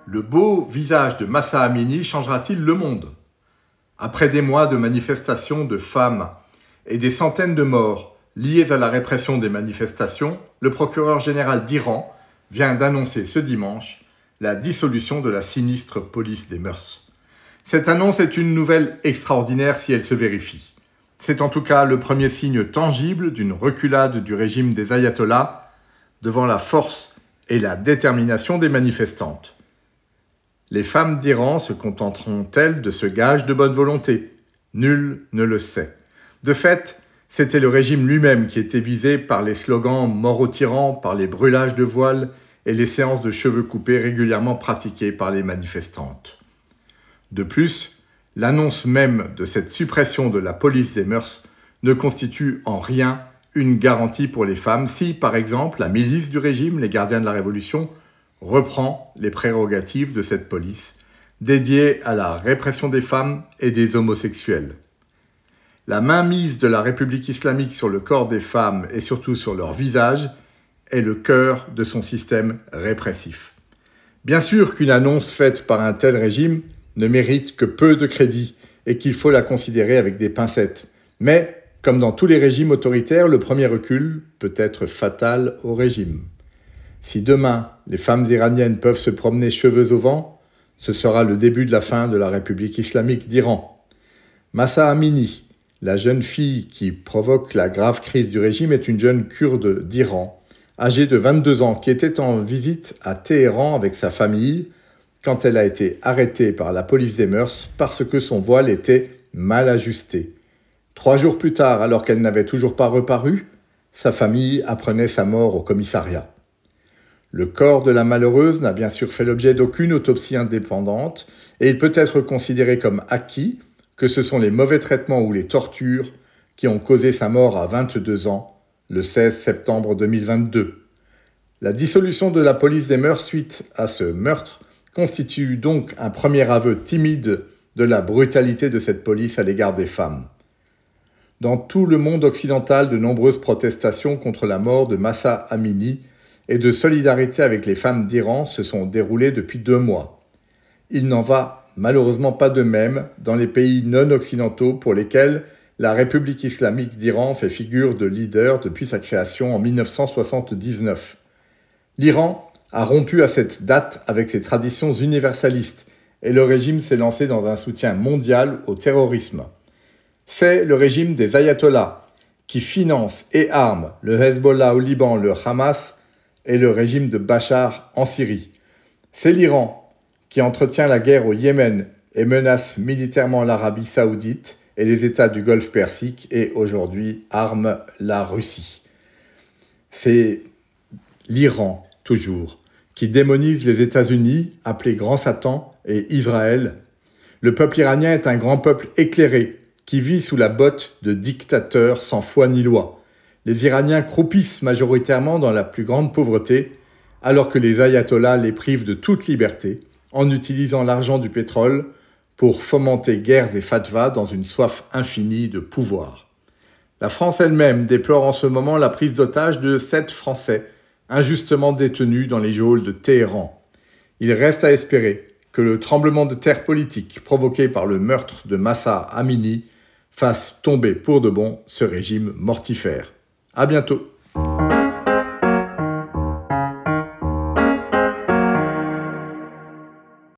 le beau visage de Mahsa Amini changera-t-il le monde ? Après des mois de manifestations de femmes et des centaines de morts liées à la répression des manifestations, le procureur général d'Iran vient d'annoncer ce dimanche la dissolution de la sinistre police des mœurs. Cette annonce est une nouvelle extraordinaire si elle se vérifie. C'est en tout cas le premier signe tangible d'une reculade du régime des ayatollahs devant la force et la détermination des manifestantes. Les femmes d'Iran se contenteront-elles de ce gage de bonne volonté ? Nul ne le sait. De fait, c'était le régime lui-même qui était visé par les slogans « mort aux tyrans », par les brûlages de voiles et les séances de cheveux coupés régulièrement pratiquées par les manifestantes. De plus, l'annonce même de cette suppression de la police des mœurs ne constitue en rien une garantie pour les femmes si, par exemple, la milice du régime, les gardiens de la Révolution, reprend les prérogatives de cette police, dédiée à la répression des femmes et des homosexuels. La mainmise de la République islamique sur le corps des femmes et surtout sur leur visage est le cœur de son système répressif. Bien sûr qu'une annonce faite par un tel régime ne mérite que peu de crédit et qu'il faut la considérer avec des pincettes. Mais, comme dans tous les régimes autoritaires, le premier recul peut être fatal au régime. Si demain, les femmes iraniennes peuvent se promener cheveux au vent, ce sera le début de la fin de la République islamique d'Iran. Mahsa Amini, la jeune fille qui provoque la grave crise du régime, est une jeune kurde d'Iran, âgée de 22 ans, qui était en visite à Téhéran avec sa famille quand elle a été arrêtée par la police des mœurs parce que son voile était mal ajusté. 3 jours plus tard, alors qu'elle n'avait toujours pas reparu, sa famille apprenait sa mort au commissariat. Le corps de la malheureuse n'a bien sûr fait l'objet d'aucune autopsie indépendante et il peut être considéré comme acquis que ce sont les mauvais traitements ou les tortures qui ont causé sa mort à 22 ans, le 16 septembre 2022. La dissolution de la police des mœurs suite à ce meurtre constitue donc un premier aveu timide de la brutalité de cette police à l'égard des femmes. Dans tout le monde occidental, de nombreuses protestations contre la mort de Mahsa Amini et de solidarité avec les femmes d'Iran se sont déroulées depuis 2 mois. Il n'en va malheureusement pas de même dans les pays non occidentaux pour lesquels la République islamique d'Iran fait figure de leader depuis sa création en 1979. L'Iran a rompu à cette date avec ses traditions universalistes et le régime s'est lancé dans un soutien mondial au terrorisme. C'est le régime des ayatollahs qui finance et arme le Hezbollah au Liban, le Hamas et le régime de Bachar en Syrie. C'est l'Iran qui entretient la guerre au Yémen et menace militairement l'Arabie saoudite et les États du Golfe Persique et aujourd'hui arme la Russie. C'est l'Iran, toujours, qui démonise les États-Unis, appelés Grand Satan, et Israël. Le peuple iranien est un grand peuple éclairé qui vit sous la botte de dictateurs sans foi ni loi. Les Iraniens croupissent majoritairement dans la plus grande pauvreté, alors que les ayatollahs les privent de toute liberté en utilisant l'argent du pétrole pour fomenter guerres et fatwas dans une soif infinie de pouvoir. La France elle-même déplore en ce moment la prise d'otage de 7 Français injustement détenus dans les geôles de Téhéran. Il reste à espérer que le tremblement de terre politique provoqué par le meurtre de Mahsa Amini fasse tomber pour de bon ce régime mortifère. À bientôt.